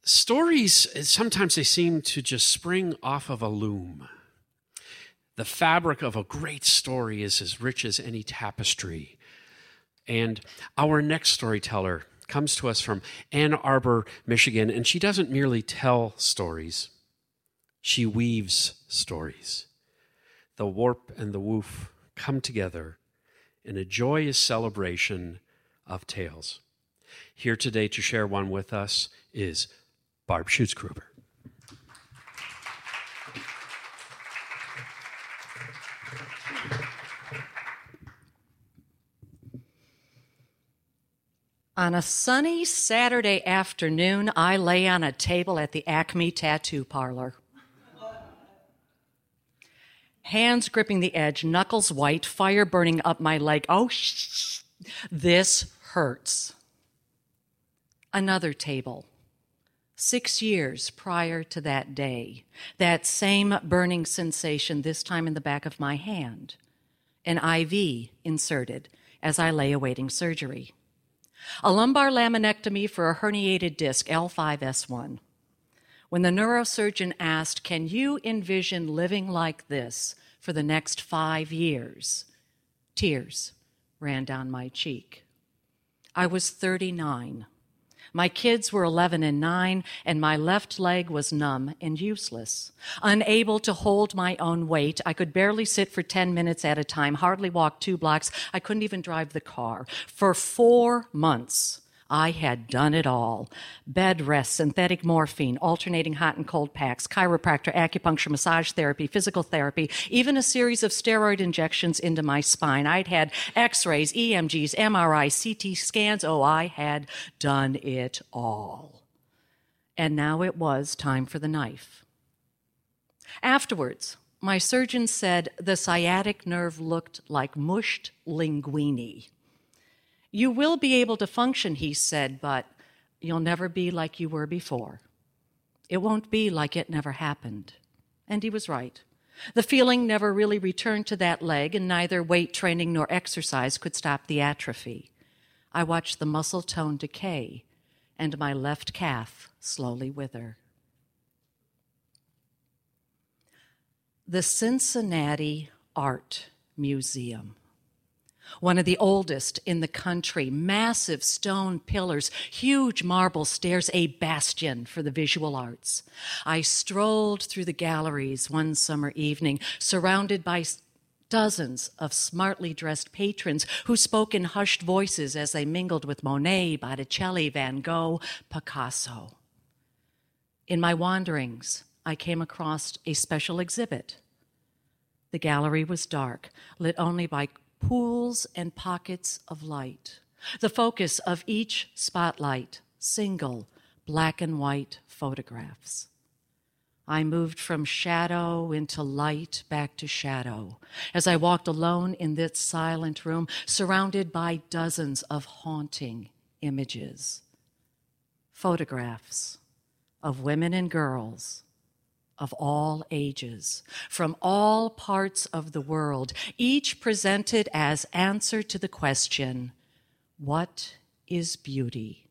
Stories, sometimes they seem to just spring off of a loom. The fabric of a great story is as rich as any tapestry. And our next storyteller comes to us from Ann Arbor, Michigan, and she doesn't merely tell stories. She weaves stories. The warp and the woof come together in a joyous celebration of tales. Here today to share one with us is Barb Schutzgruber. On a sunny Saturday afternoon, I lay on a table at the Acme Tattoo Parlor. Hands gripping the edge, knuckles white, fire burning up my leg. Oh, this hurts. Another table. 6 years prior to that day, that same burning sensation, this time in the back of my hand. An IV inserted as I lay awaiting surgery. A lumbar laminectomy for a herniated disc, L5-S1. When the neurosurgeon asked, "Can you envision living like this for the next 5 years?" Tears ran down my cheek. I was 39. My kids were 11 and 9, and my left leg was numb and useless. Unable to hold my own weight, I could barely sit for 10 minutes at a time, hardly walk 2 blocks. I couldn't even drive the car. For 4 months, I had done it all. Bed rest, synthetic morphine, alternating hot and cold packs, chiropractor, acupuncture, massage therapy, physical therapy, even a series of steroid injections into my spine. I'd had x-rays, EMGs, MRIs, CT scans. Oh, I had done it all. And now it was time for the knife. Afterwards, my surgeon said the sciatic nerve looked like mushed linguine. "You will be able to function," he said, "but you'll never be like you were before. It won't be like it never happened." And he was right. The feeling never really returned to that leg, and neither weight training nor exercise could stop the atrophy. I watched the muscle tone decay and my left calf slowly wither. The Cincinnati Art Museum. One of the oldest in the country, massive stone pillars, huge marble stairs, a bastion for the visual arts. I strolled through the galleries one summer evening, surrounded by dozens of smartly dressed patrons who spoke in hushed voices as they mingled with Monet, Botticelli, Van Gogh, Picasso. In my wanderings, I came across a special exhibit. The gallery was dark, lit only by pools and pockets of light. The focus of each spotlight, single black and white photographs. I moved from shadow into light, back to shadow, as I walked alone in this silent room, surrounded by dozens of haunting images. Photographs of women and girls of all ages, from all parts of the world, each presented as answer to the question, what is beauty?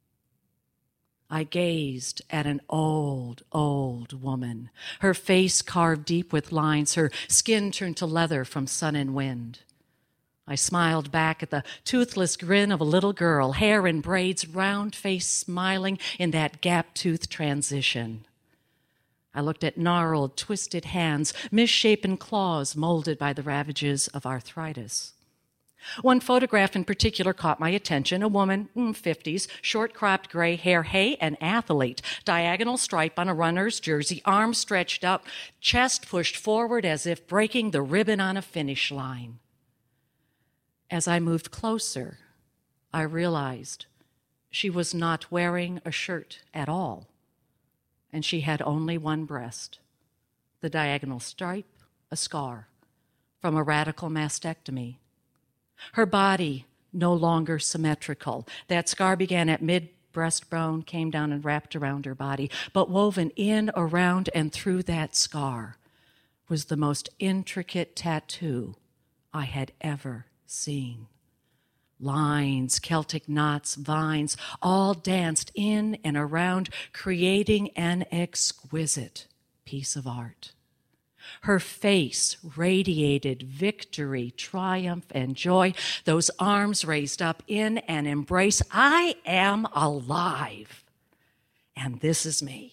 I gazed at an old, old woman, her face carved deep with lines, her skin turned to leather from sun and wind. I smiled back at the toothless grin of a little girl, hair in braids, round face smiling in that gap-toothed transition. I looked at gnarled, twisted hands, misshapen claws molded by the ravages of arthritis. One photograph in particular caught my attention. A woman, 50s, short-cropped gray hair, an athlete, diagonal stripe on a runner's jersey, arms stretched up, chest pushed forward as if breaking the ribbon on a finish line. As I moved closer, I realized she was not wearing a shirt at all. And she had only one breast, the diagonal stripe, a scar from a radical mastectomy. Her body no longer symmetrical. That scar began at mid-breastbone, came down and wrapped around her body, but woven in, around, and through that scar was the most intricate tattoo I had ever seen. Lines, Celtic knots, vines, all danced in and around, creating an exquisite piece of art. Her face radiated victory, triumph, and joy, those arms raised up in an embrace. I am alive, and this is me.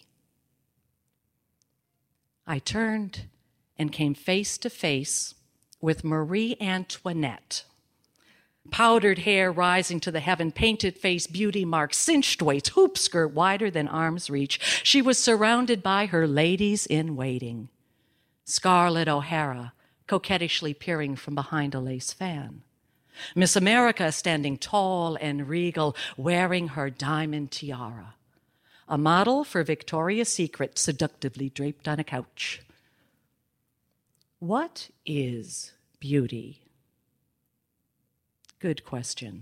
I turned and came face to face with Marie Antoinette. Powdered hair rising to the heaven, painted face, beauty marks, cinched waist, hoop skirt wider than arm's reach. She was surrounded by her ladies in waiting. Scarlett O'Hara coquettishly peering from behind a lace fan. Miss America standing tall and regal, wearing her diamond tiara. A model for Victoria's Secret seductively draped on a couch. What is beauty? Good question.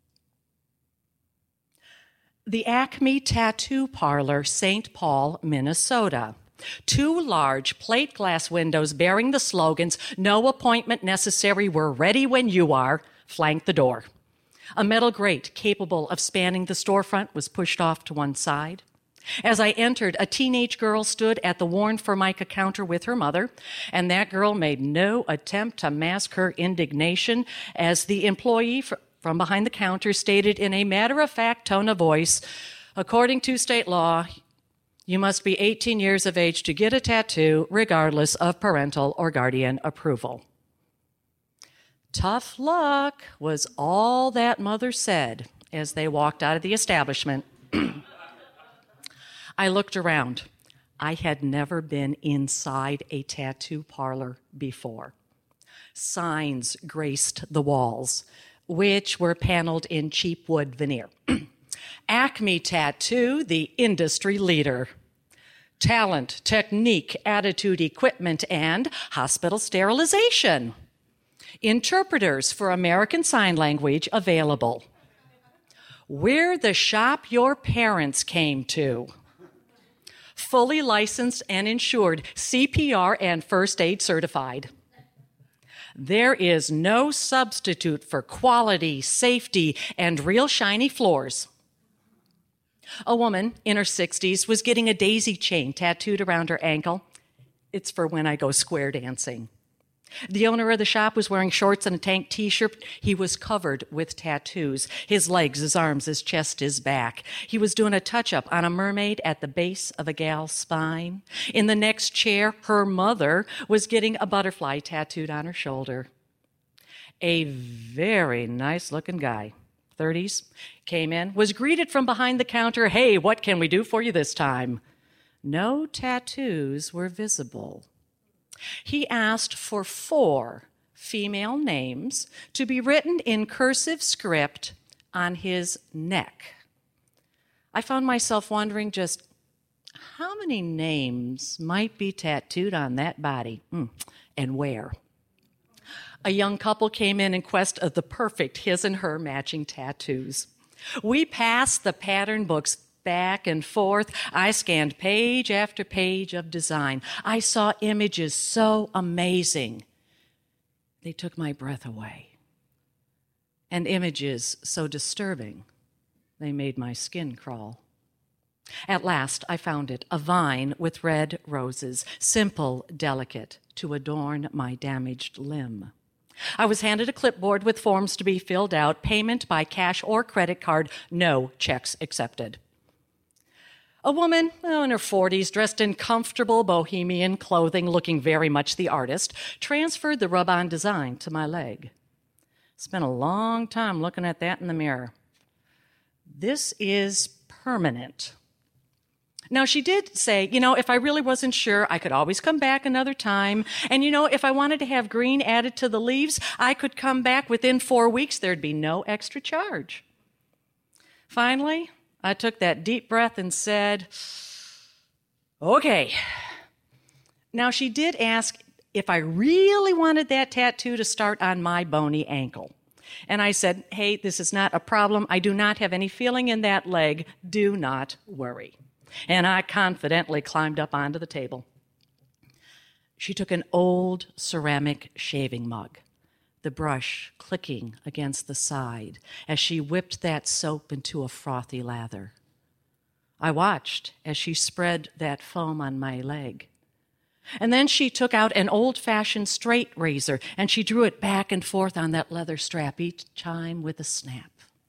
The Acme Tattoo Parlor, St. Paul, Minnesota. 2 large plate glass windows bearing the slogans, "No appointment necessary, we're ready when you are," flanked the door. A metal grate capable of spanning the storefront was pushed off to one side. As I entered, a teenage girl stood at the worn Formica counter with her mother, and that girl made no attempt to mask her indignation as the employee from behind the counter stated in a matter-of-fact tone of voice, "According to state law, you must be 18 years of age to get a tattoo, regardless of parental or guardian approval." Tough luck was all that mother said as they walked out of the establishment. I looked around. I had never been inside a tattoo parlor before. Signs graced the walls, which were paneled in cheap wood veneer. Acme Tattoo, the industry leader. Talent, technique, attitude, equipment, and hospital sterilization. Interpreters for American Sign Language available. We're the shop your parents came to. Fully licensed and insured, CPR and first aid certified. There is no substitute for quality, safety, and real shiny floors. A woman in her 60s was getting a daisy chain tattooed around her ankle. It's for when I go square dancing. The owner of the shop was wearing shorts and a tank t-shirt. He was covered with tattoos. His legs, his arms, his chest, his back. He was doing a touch-up on a mermaid at the base of a gal's spine. In the next chair, her mother was getting a butterfly tattooed on her shoulder. A very nice-looking guy, 30s, came in, was greeted from behind the counter, "Hey, what can we do for you this time?" No tattoos were visible. He asked for 4 female names to be written in cursive script on his neck. I found myself wondering just how many names might be tattooed on that body and where. A young couple came in quest of the perfect his and her matching tattoos. We passed the pattern books back and forth. I scanned page after page of design. I saw images so amazing. They took my breath away. And images so disturbing, they made my skin crawl. At last, I found it, a vine with red roses, simple, delicate, to adorn my damaged limb. I was handed a clipboard with forms to be filled out, payment by cash or credit card, no checks accepted. A woman in her 40s, dressed in comfortable bohemian clothing, looking very much the artist, transferred the rub-on design to my leg. Spent a long time looking at that in the mirror. This is permanent. Now, she did say, if I really wasn't sure, I could always come back another time. And, if I wanted to have green added to the leaves, I could come back within 4 weeks. There'd be no extra charge. Finally, I took that deep breath and said, "Okay." Now, she did ask if I really wanted that tattoo to start on my bony ankle. And I said, "Hey, this is not a problem. I do not have any feeling in that leg. Do not worry." And I confidently climbed up onto the table. She took an old ceramic shaving mug, the brush clicking against the side as she whipped that soap into a frothy lather. I watched as she spread that foam on my leg. And then she took out an old-fashioned straight razor and she drew it back and forth on that leather strap, each time with a snap.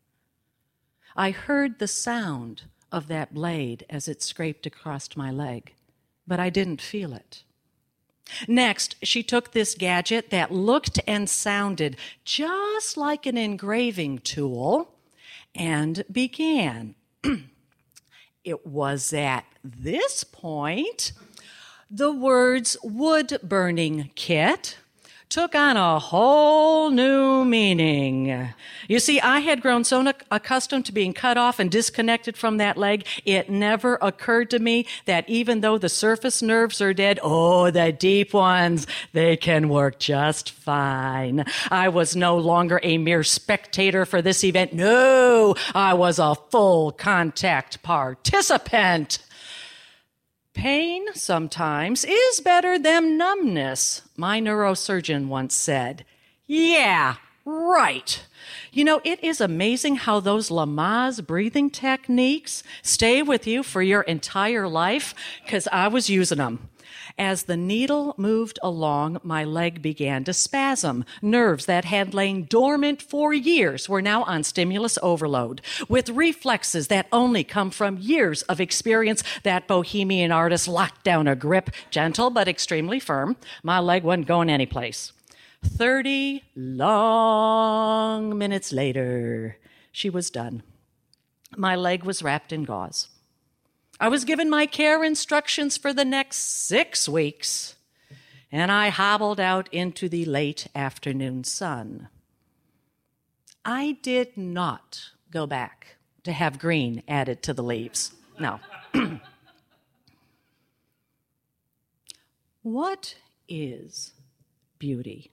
I heard the sound of that blade as it scraped across my leg, but I didn't feel it. Next, she took this gadget that looked and sounded just like an engraving tool and began. It was at this point the words wood-burning kit took on a whole new meaning. You see, I had grown so accustomed to being cut off and disconnected from that leg, it never occurred to me that even though the surface nerves are dead, the deep ones, they can work just fine. I was no longer a mere spectator for this event. No, I was a full contact participant. Pain sometimes is better than numbness, my neurosurgeon once said. Yeah, right. You know, it is amazing how those Lamaze breathing techniques stay with you for your entire life, because I was using them. As the needle moved along, my leg began to spasm. Nerves that had lain dormant for years were now on stimulus overload, with reflexes that only come from years of experience. That bohemian artist locked down a grip, gentle but extremely firm. My leg wasn't going anyplace. 30 long minutes later, she was done. My leg was wrapped in gauze. I was given my care instructions for the next 6 weeks, and I hobbled out into the late afternoon sun. I did not go back to have green added to the leaves. No. What is beauty?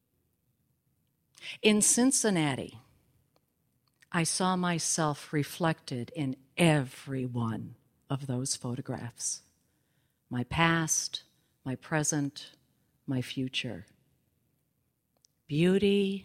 In Cincinnati, I saw myself reflected in every one of those photographs. My past, my present, my future. Beauty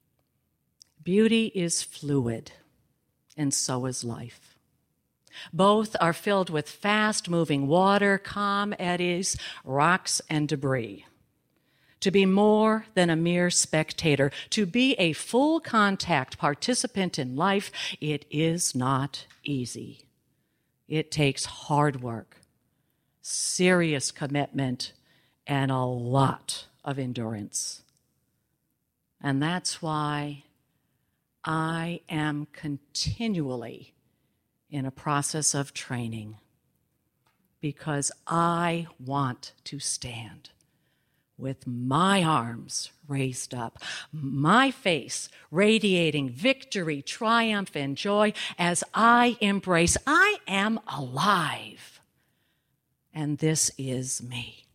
is fluid, and so is life. Both are filled with fast-moving water, calm eddies, rocks, and debris. To be more than a mere spectator, to be a full contact participant in life, it is not easy. It takes hard work, serious commitment, and a lot of endurance. And that's why I am continually in a process of training, because I want to stand with my arms raised up, my face radiating victory, triumph, and joy as I embrace, I am alive. And this is me.